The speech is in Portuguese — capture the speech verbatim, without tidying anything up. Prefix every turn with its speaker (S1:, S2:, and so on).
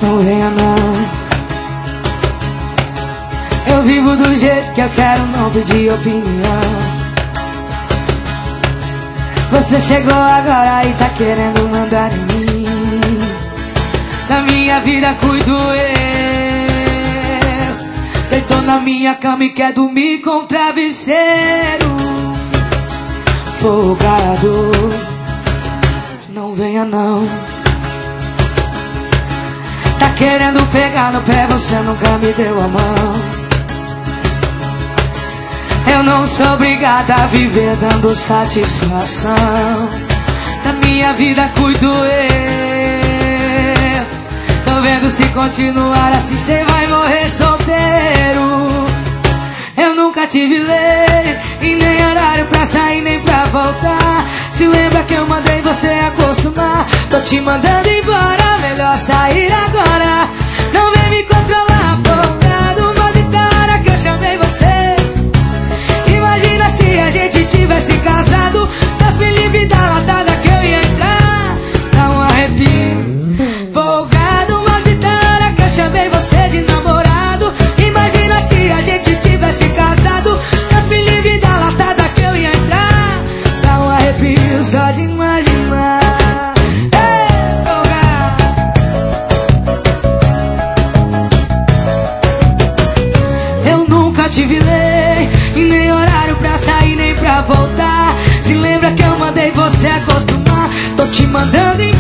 S1: não venha não. Eu vivo do jeito que eu quero, não pedi opinião. Você chegou agora e tá querendo mandar em mim. Da minha vida cuido eu. Deitou na minha cama e quer dormir com travesseiro. Folgado, não venha não. Tá querendo pegar no pé, você nunca me deu a mão. Eu não sou obrigada a viver dando satisfação. Da minha vida cuido eu. Tô vendo se continuar assim cê vai morrer solteiro. Eu nunca tive lei e nem horário pra sair nem pra voltar. Se lembra que eu mandei você acostumar. Tô te mandando embora, melhor sair agora. Não vem me controlar, folgado, mal de cara que eu chamei você. Imagina se a gente tivesse casado. Deus me livre da latada que eu ia entrar. Dá um arrepio. Folgado, mal de cara que eu chamei você de namorado. Imagina se a gente tivesse casado. Deus me livre da latada que eu ia entrar. Dá um arrepio só de imaginar. Ei, folgado. Eu nunca tive lei e nem horário pra sair nem pra voltar. Se lembra que eu mandei você acostumar. Tô te mandando embora.